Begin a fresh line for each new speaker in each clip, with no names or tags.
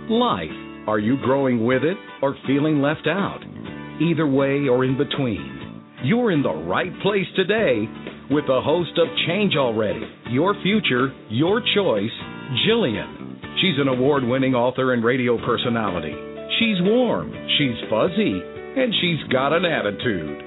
Life. Are you growing with it or feeling left out? Either way or in between, you're in the right place today with the host of Change Already, Your Future, Your Choice, Jillian. She's an award-winning author and radio personality. She's warm, she's fuzzy, and she's got an attitude.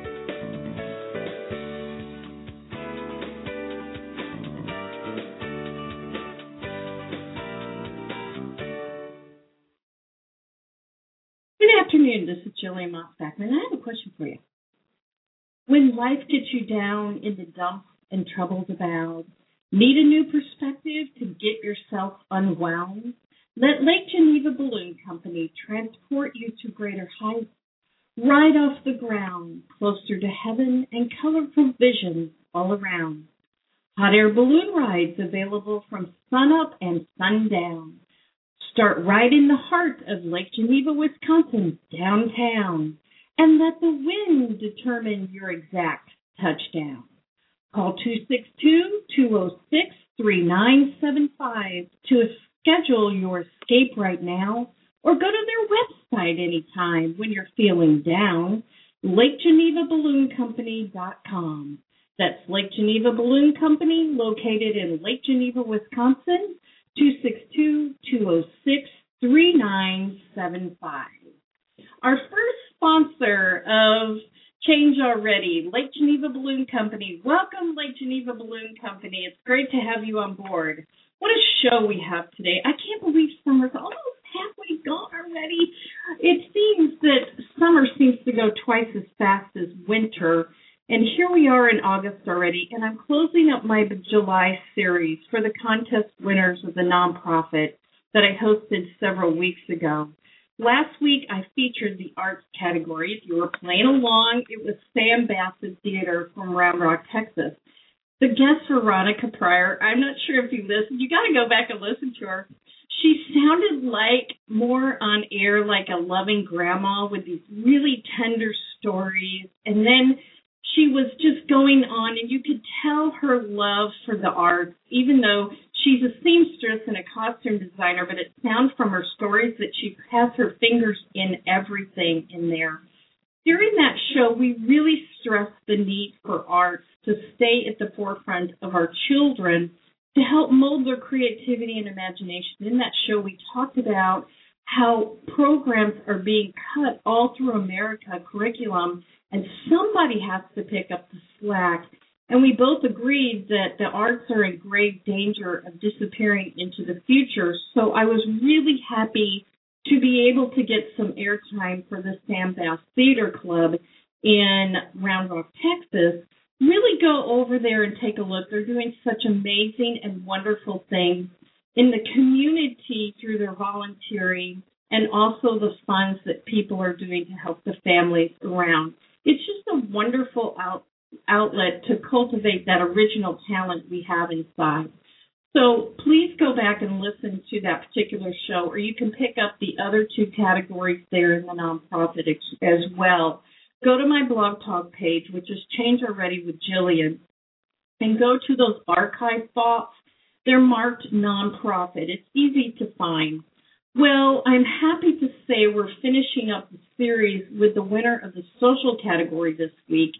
Good afternoon. This is Jillian Moss-Backman. I have a question for you. When life gets you down in the dumps and troubles abound, need a new perspective to get yourself unwound? Let Lake Geneva Balloon Company transport you to greater heights, right off the ground, closer to heaven and colorful visions all around. Hot air balloon rides available from sunup and sundown. Start right in the heart of Lake Geneva, Wisconsin, downtown, and let the wind determine your exact touchdown. Call 262-206-3975 to schedule your escape right now, or go to their website anytime when you're feeling down, LakeGenevaBalloonCompany.com. That's Lake Geneva Balloon Company, located in Lake Geneva, Wisconsin, 262-206-3975. Our first sponsor of Change Already, Lake Geneva Balloon Company. Welcome, Lake Geneva Balloon Company. It's great to have you on board. What a show we have today. I can't believe summer's almost halfway gone already. It seems that summer seems to go twice as fast as winter. And here we are in August already, and I'm closing up my July series for the contest winners of the nonprofit that I hosted several weeks ago. Last week, I featured the arts category. If you were playing along, it was Sam Bassett Theater from Round Rock, Texas. The guest, Veronica Pryor, I'm not sure if you listened. You got to go back and listen to her. She sounded like more on air like a loving grandma with these really tender stories. And then she was just going on, and you could tell her love for the arts, even though she's a seamstress and a costume designer, but it sounds from her stories that she has her fingers in everything in there. During that show, we really stressed the need for arts to stay at the forefront of our children to help mold their creativity and imagination. In that show, we talked about how programs are being cut all through America, curriculum, and somebody has to pick up the slack. And we both agreed that the arts are in grave danger of disappearing into the future. So I was really happy to be able to get some airtime for the Sam Bass Theater Club in Round Rock, Texas. Really go over there and take a look. They're doing such amazing and wonderful things in the community through their volunteering and also the funds that people are doing to help the families around. It's just a wonderful outlet to cultivate that original talent we have inside. So please go back and listen to that particular show, or you can pick up the other two categories there in the nonprofit as well. Go to my Blog Talk page, which is Change Already with Jillian, and go to those archive thoughts. They're marked nonprofit. It's easy to find. Well, I'm happy to say we're finishing up the series with the winner of the social category this week.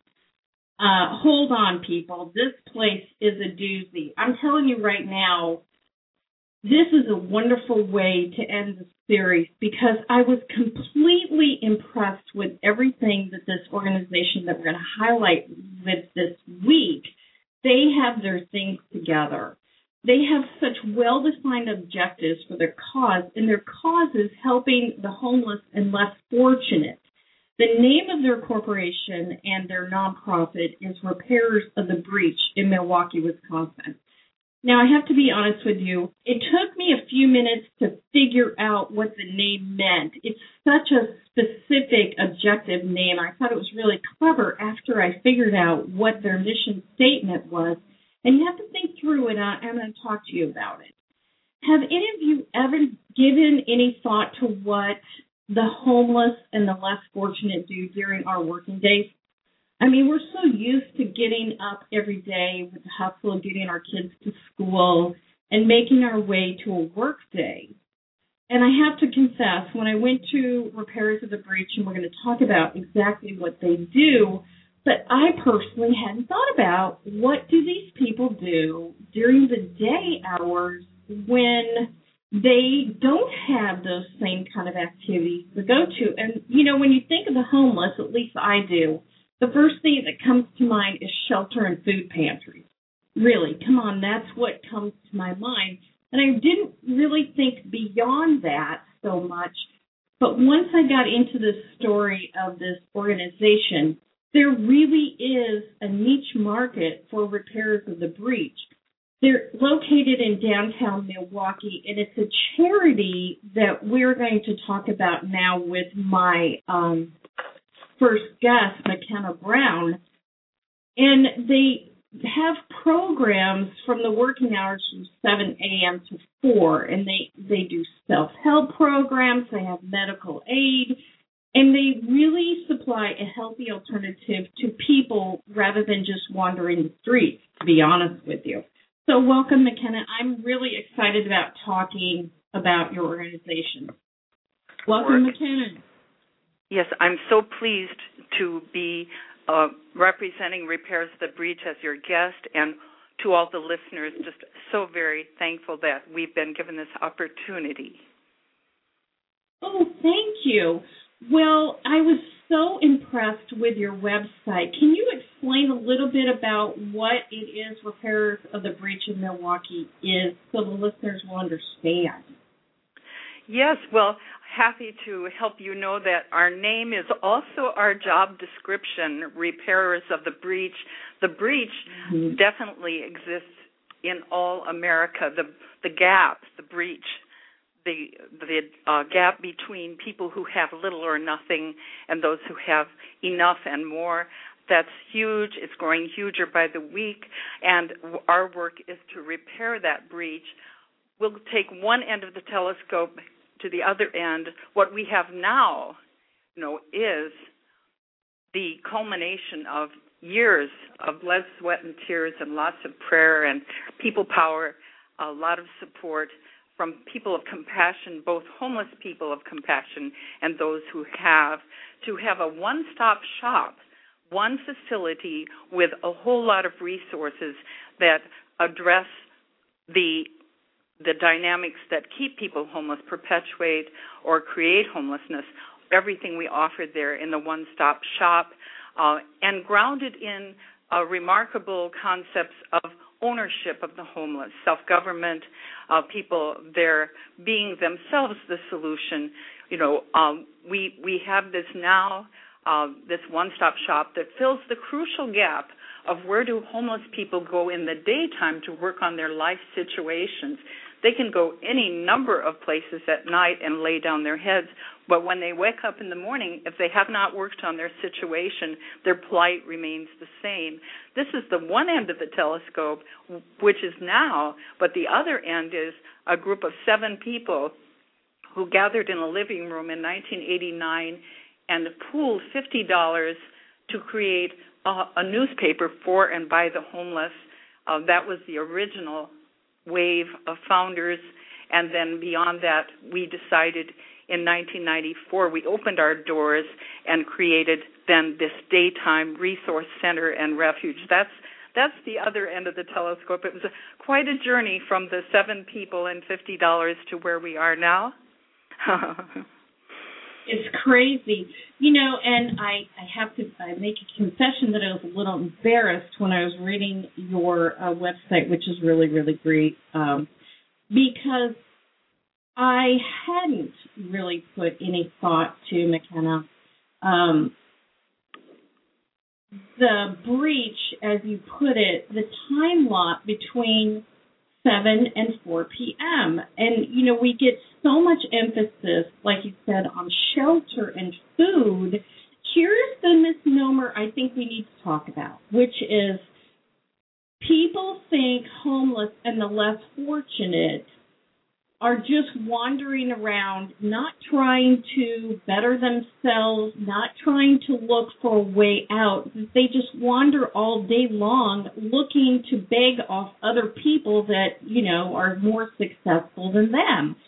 Hold on, people. This place is a doozy. I'm telling you right now, this is a wonderful way to end the series because I was completely impressed with everything that this organization that we're going to highlight with this week, they have their things together. They have such well-defined objectives for their cause, and their cause is helping the homeless and less fortunate. The name of their corporation and their nonprofit is Repairers of the Breach in Milwaukee, Wisconsin. Now, I have to be honest with you. It took me a few minutes to figure out what the name meant. It's such a specific, objective name. I thought it was really clever after I figured out what their mission statement was. And you have to think through it. I'm going to talk to you about it. Have any of you ever given any thought to what the homeless and the less fortunate do during our working days? I mean, we're so used to getting up every day with the hustle of getting our kids to school and making our way to a work day. And I have to confess, when I went to Repairers of the Breach, and we're going to talk about exactly what they do, but I personally hadn't thought about what do these people do during the day hours when they don't have those same kind of activities to go to. And, when you think of the homeless, at least I do, the first thing that comes to mind is shelter and food pantries. Really, come on, that's what comes to my mind. And I didn't really think beyond that so much. But once I got into the story of this organization, there really is a niche market for Repairers of the Breach. They're located in downtown Milwaukee, and it's a charity that we're going to talk about now with my first guest, McKenna Brown. And they have programs from the working hours from 7 a.m. to 4, and they do self-help programs, they have medical aid, and they really supply a healthy alternative to people rather than just wandering the streets, to be honest with you. So welcome, McKenna. I'm really excited about talking about your organization. Welcome, McKenna.
Yes, I'm so pleased to be representing Repairers of the Breach as your guest, and to all the listeners, just so very thankful that we've been given this opportunity.
Oh, thank you. Well, I was so impressed with your website. Can you explain a little bit about what it is Repairers of the Breach in Milwaukee is so the listeners will understand?
Yes, well, happy to help you know that our name is also our job description, Repairers of the Breach. The breach definitely exists in all America. The gap, the breach, the gap between people who have little or nothing and those who have enough and more, that's huge. It's growing huger by the week, and our work is to repair that breach. We'll take one end of the telescope to the other end. What we have now, is the culmination of years of blood, sweat, and tears, and lots of prayer and people power, a lot of support from people of compassion, both homeless people of compassion and those who have, to have a one-stop shop, one facility with a whole lot of resources that address the dynamics that keep people homeless, perpetuate or create homelessness, everything we offer there in the one-stop shop, and grounded in remarkable concepts of ownership of the homeless, self-government, people there being themselves the solution. We have this now, this one-stop shop that fills the crucial gap of where do homeless people go in the daytime to work on their life situations. They can go any number of places at night and lay down their heads, but when they wake up in the morning, if they have not worked on their situation, their plight remains the same. This is the one end of the telescope, which is now, but the other end is a group of 7 people who gathered in a living room in 1989 and pooled $50 to create a newspaper for and by the homeless. That was the original wave of founders, and then beyond that, we decided in 1994, we opened our doors and created then this daytime resource center and refuge. That's the other end of the telescope. It was quite a journey from the 7 people and $50 to where we are now.
It's crazy. And I have to make a confession that I was a little embarrassed when I was reading your website, which is really, really great, because I hadn't really put any thought to, McKenna, the breach, as you put it, the time lot between 7 and 4 p.m. And, we get so much emphasis, like you said, on shelter and food. Here's the misnomer I think we need to talk about, which is people think homeless and the less fortunate are just wandering around, not trying to better themselves, not trying to look for a way out. They just wander all day long looking to beg off other people that, are more successful than them.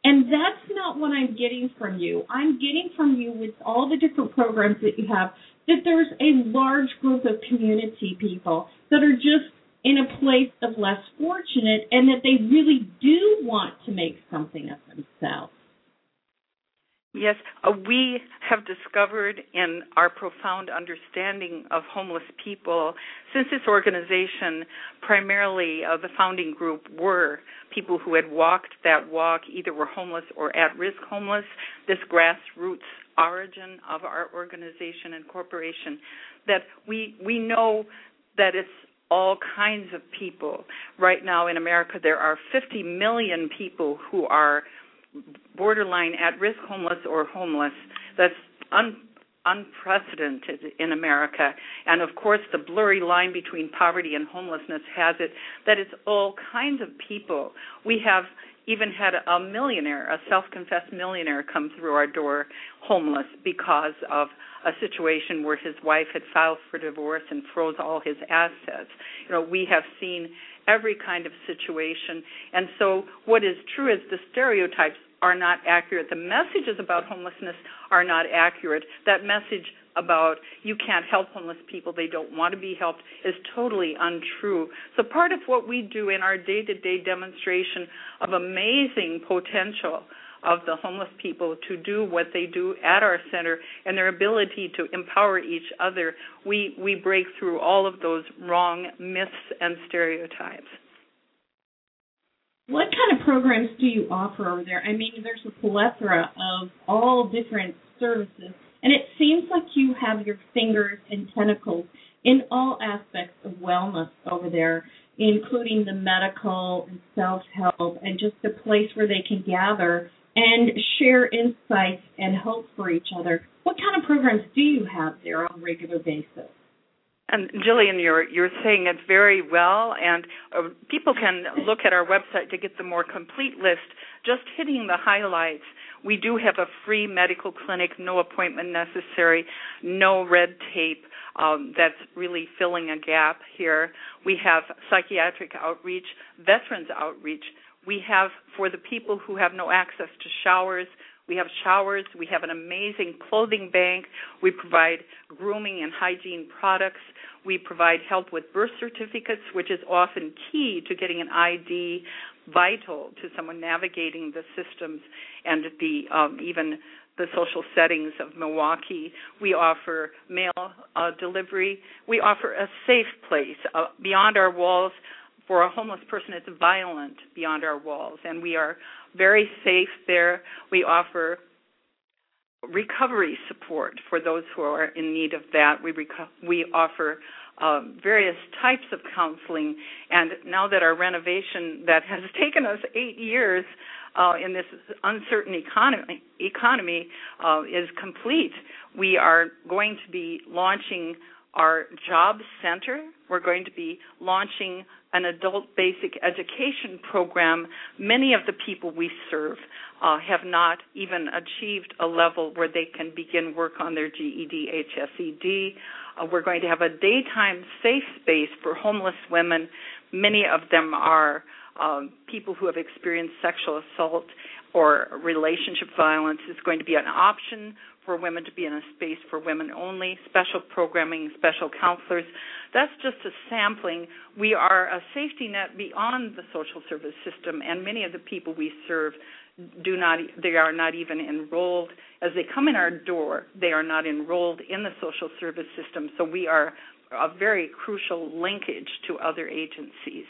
And that's not what I'm getting from you. I'm getting from you, with all the different programs that you have, that there's a large group of community people that are just in a place of less fortunate, and that they really do want to make something of themselves.
Yes, we have discovered in our profound understanding of homeless people, since this organization, primarily the founding group were people who had walked that walk, either were homeless or at-risk homeless, this grassroots origin of our organization and corporation, that we know that it's all kinds of people. Right now in America, there are 50 million people who are borderline at-risk homeless or homeless. That's unprecedented in America. And, of course, the blurry line between poverty and homelessness has it that it's all kinds of people. We have even had a millionaire, a self-confessed millionaire, come through our door homeless because of a situation where his wife had filed for divorce and froze all his assets. We have seen every kind of situation. And so what is true is the stereotypes are not accurate. The messages about homelessness are not accurate. That message about you can't help homeless people, they don't want to be helped, is totally untrue. So part of what we do in our day-to-day demonstration of amazing potential of the homeless people to do what they do at our center and their ability to empower each other, we break through all of those wrong myths and stereotypes.
What kind of programs do you offer over there? I mean, there's a plethora of all different services, and it seems like you have your fingers and tentacles in all aspects of wellness over there, including the medical and self-help and just a place where they can gather and share insights and hope for each other. What kind of programs do you have there on a regular basis?
And Jillian, you're saying it very well, and people can look at our website to get the more complete list. Just hitting the highlights, we do have a free medical clinic, no appointment necessary, no red tape. That's really filling a gap here. We have psychiatric outreach, veterans outreach. We have, for the people who have no access to showers, we have showers. We have an amazing clothing bank. We provide grooming and hygiene products. We provide help with birth certificates, which is often key to getting an ID, vital to someone navigating the systems and even the social settings of Milwaukee. We offer mail delivery. We offer a safe place beyond our walls. For a homeless person, it's violent beyond our walls, and we are very safe there. We offer recovery support for those who are in need of that. We offer various types of counseling, and now that our renovation that has taken us 8 years in this uncertain economy is complete, we are going to be launching our job center. We're going to be launching an adult basic education program. Many of the people we serve have not even achieved a level where they can begin work on their GED, HSED. We're going to have a daytime safe space for homeless women. Many of them are people who have experienced sexual assault or relationship violence. It's going to be an option for women to be in a space for women only, special programming, special counselors. That's just a sampling. We are a safety net beyond the social service system, and many of the people we serve they are not even enrolled. As they come in our door, they are not enrolled in the social service system, so we are a very crucial linkage to other agencies.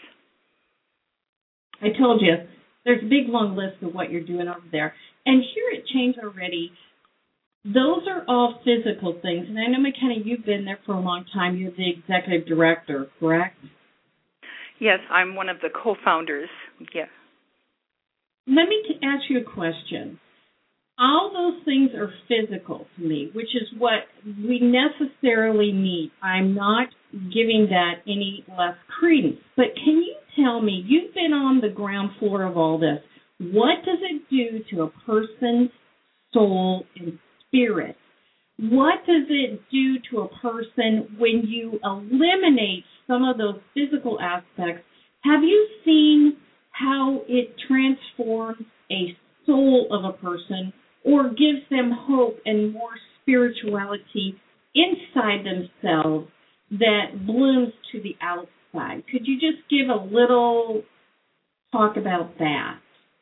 I told you, there's a big, long list of what you're doing over there. And here at Change Already, those are all physical things. And I know, McKenna, you've been there for a long time. You're the executive director, correct?
Yes, I'm one of the co-founders, yes.
Let me ask you a question. All those things are physical to me, which is what we necessarily need. I'm not giving that any less credence. But can you tell me, you've been on the ground floor of all this, what does it do to a person's soul and spirit? What does it do to a person when you eliminate some of those physical aspects? Have you seen how it transforms a soul of a person or gives them hope and more spirituality inside themselves that blooms to the outside. Could you just give a little talk about that?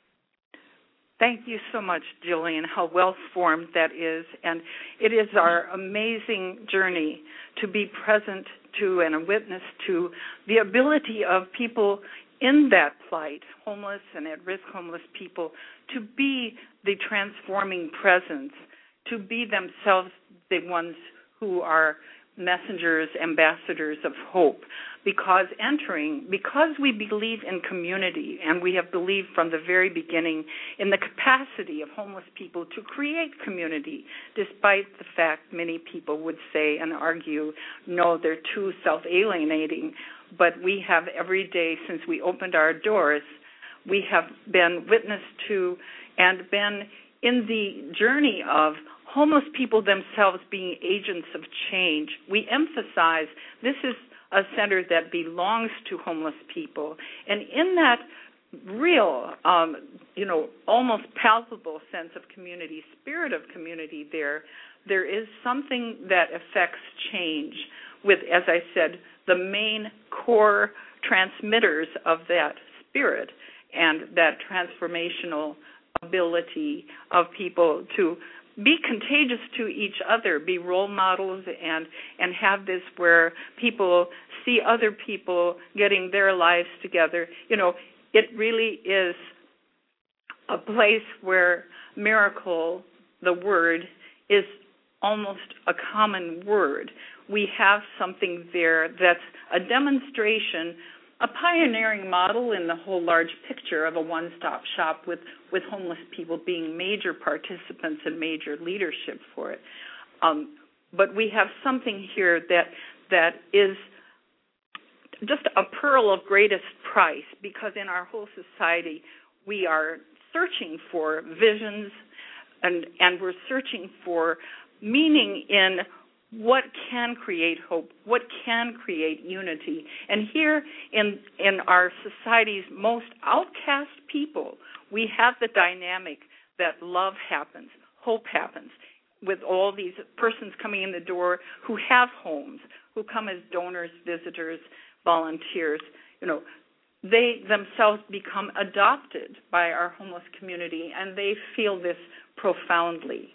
Thank you so much, Jillian, how well-formed that is. And it is our amazing journey to be present to and a witness to the ability of people in that plight, homeless and at-risk homeless people, to be the transforming presence, to be themselves the ones who are messengers, ambassadors of hope, because we believe in community, and we have believed from the very beginning in the capacity of homeless people to create community, despite the fact many people would say and argue, no, they're too self-alienating. But we have every day since we opened our doors, we have been witness to and been in the journey of homeless people themselves being agents of change. We emphasize this is a center that belongs to homeless people. And in that real, almost palpable sense of community, spirit of community there is something that affects change with, as I said, the main core transmitters of that spirit and that transformational ability of people to be contagious to each other, be role models, and have this where people see other people getting their lives together. It really is a place where miracle, the word, is almost a common word. We have something there that's a demonstration, a pioneering model in the whole large picture of a one-stop shop with homeless people being major participants and major leadership for it. But we have something here that is just a pearl of greatest price, because in our whole society we are searching for visions and we're searching for meaning in what can create hope, what can create unity. And here in our society's most outcast people, we have the dynamic that love happens, hope happens, with all these persons coming in the door who have homes, who come as donors, visitors, volunteers. They themselves become adopted by our homeless community, and they feel this profoundly.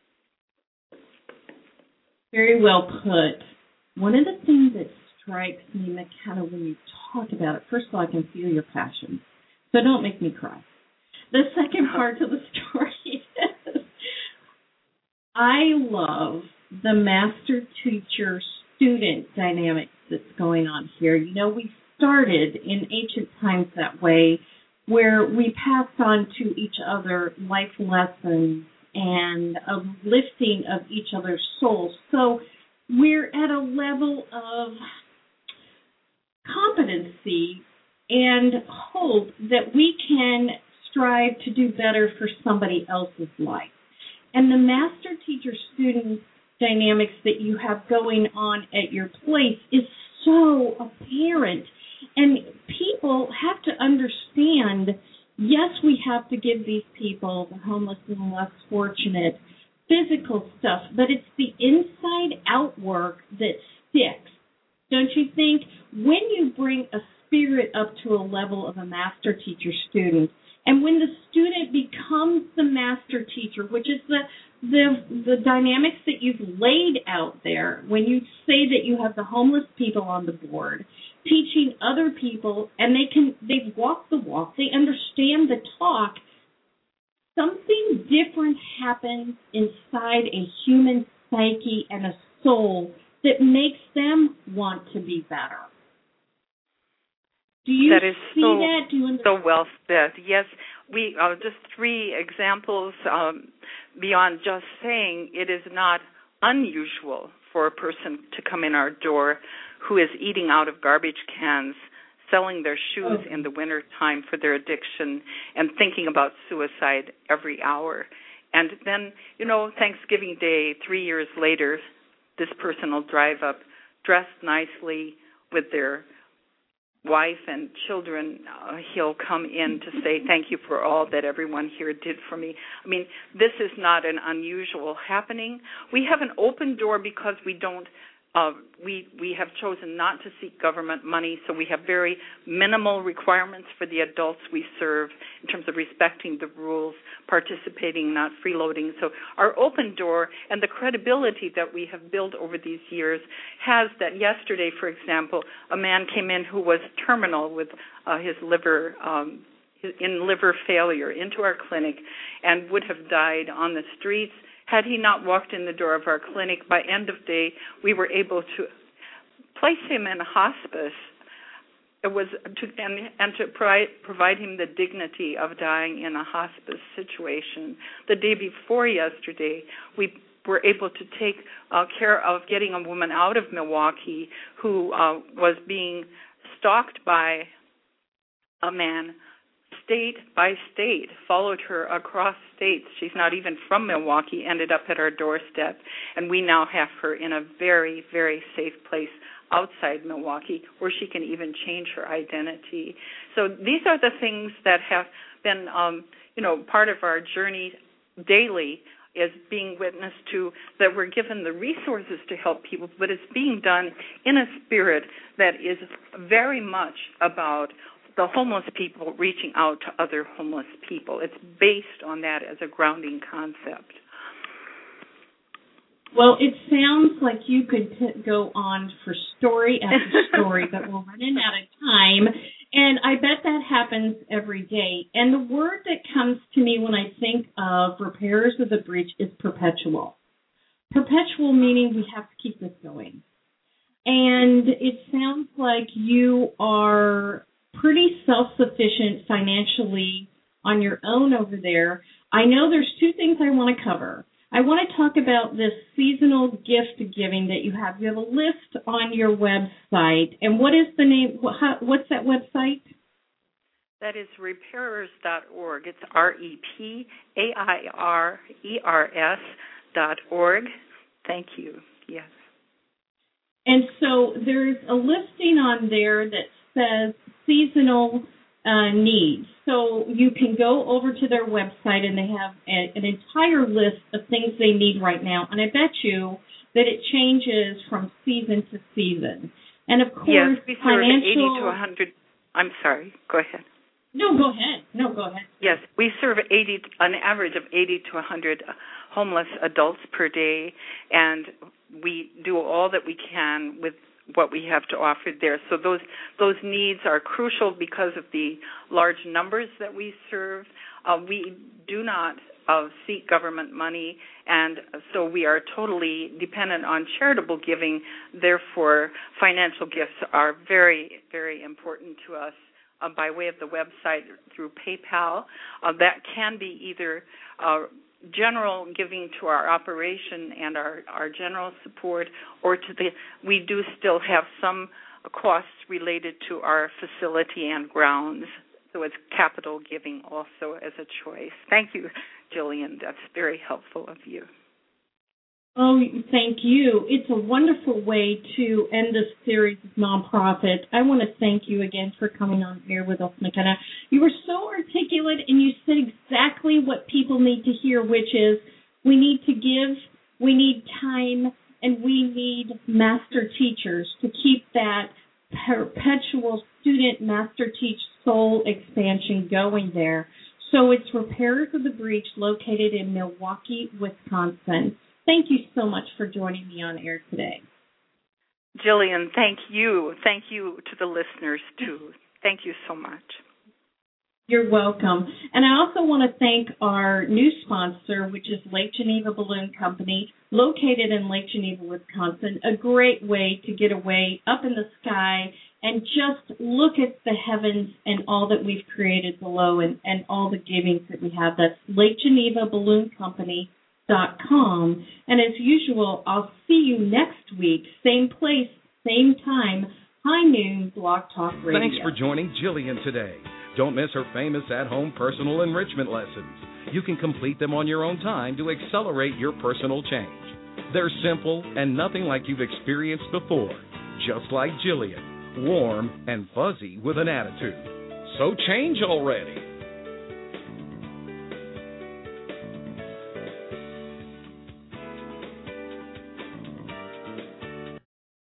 Very well put. One of the things that strikes me, McKenna, when you talk about it, first of all, I can feel your passion, so don't make me cry. The second part of the story is I love the master-teacher-student dynamic that's going on here. We started in ancient times that way, where we passed on to each other life lessons and a lifting of each other's souls. So we're at a level of competency and hope that we can strive to do better for somebody else's life. And the master-teacher-student dynamics that you have going on at your place is so apparent. And people have to understand, yes, we have to give these people, the homeless and less fortunate, physical stuff, but it's the inside-out work that sticks. Don't you think? When you bring a spirit up to a level of a master teacher student, and when the student becomes the master teacher, which is the dynamics that you've laid out there, when you say that you have the homeless people on the board, teaching other people, and they've walked the walk, they understand the talk, something different happens inside a human psyche and a soul that makes them want to be better. Do you see that? Do you understand?
So well said. Yes, we just 3 examples beyond just saying it is not unusual for a person to come in our door who is eating out of garbage cans, selling their shoes in the winter time for their addiction, and thinking about suicide every hour. And then, Thanksgiving Day, 3 years later, this person will drive up dressed nicely with their wife and children, he'll come in to say thank you for all that everyone here did for me. I mean, this is not an unusual happening. We have an open door because we don't. We have chosen not to seek government money, so we have very minimal requirements for the adults we serve in terms of respecting the rules, participating, not freeloading. So our open door and the credibility that we have built over these years has that. Yesterday, for example, a man came in who was terminal with his liver in liver failure into our clinic and would have died on the streets. Had he not walked in the door of our clinic, by end of day, we were able to place him in a hospice. It was to provide him the dignity of dying in a hospice situation. The day before yesterday, we were able to take care of getting a woman out of Milwaukee who was being stalked by a man. State by state, followed her across states. She's not even from Milwaukee, ended up at our doorstep, and we now have her in a very, very safe place outside Milwaukee where she can even change her identity. So these are the things that have been, part of our journey daily, is being witness to, that we're given the resources to help people, but it's being done in a spirit that is very much about the homeless people reaching out to other homeless people. It's based on that as a grounding concept.
Well, it sounds like you could go on for story after story, but we're running out of time. And I bet that happens every day. And the word that comes to me when I think of Repairers of the Breach is perpetual. Perpetual meaning we have to keep this going. And it sounds like you are pretty self-sufficient financially on your own over there. I know there's two things I want to cover. I want to talk about this seasonal gift giving that you have. You have a list on your website. And what is the name? What's that website?
That is repairers.org. It's REPAIRERS.org. Thank you. Yes.
And so there's a listing on there that says seasonal needs. So you can go over to their website and they have an entire list of things they need right now. And I bet you that it changes from season to season. And of course,
yes, we serve 80 to 100. I'm sorry. Go ahead.
No, go ahead.
Yes, we serve an average of 80 to 100 homeless adults per day, and we do all that we can with what we have to offer there. So those needs are crucial because of the large numbers that we serve. We do not seek government money, and so we are totally dependent on charitable giving. Therefore, financial gifts are very, very important to us by way of the website through PayPal. That can be either general giving to our operation and our general support, or we do still have some costs related to our facility and grounds. So it's capital giving also as a choice. Thank you, Jillian. That's very helpful of you.
Oh, thank you. It's a wonderful way to end this series of nonprofit. I want to thank you again for coming on here with us, McKenna. You were so articulate, and you said exactly what people need to hear, which is we need to give, we need time, and we need master teachers to keep that perpetual student master teach soul expansion going there. So it's Repairers of the Breach, located in Milwaukee, Wisconsin. Thank you so much for joining me on air today.
Jillian, thank you. Thank you to the listeners, too. Thank you so much.
You're welcome. And I also want to thank our new sponsor, which is Lake Geneva Balloon Company, located in Lake Geneva, Wisconsin, a great way to get away up in the sky and just look at the heavens and all that we've created below and all the givings that we have. That's Lake Geneva Balloon Company. .com. And as usual, I'll see you next week, same place, same time, high noon, Blog Talk Radio.
Thanks for joining Jillian today. Don't miss her famous at-home personal enrichment lessons. You can complete them on your own time to accelerate your personal change. They're simple and nothing like you've experienced before, just like Jillian. warm, and fuzzy with an attitude. So change already.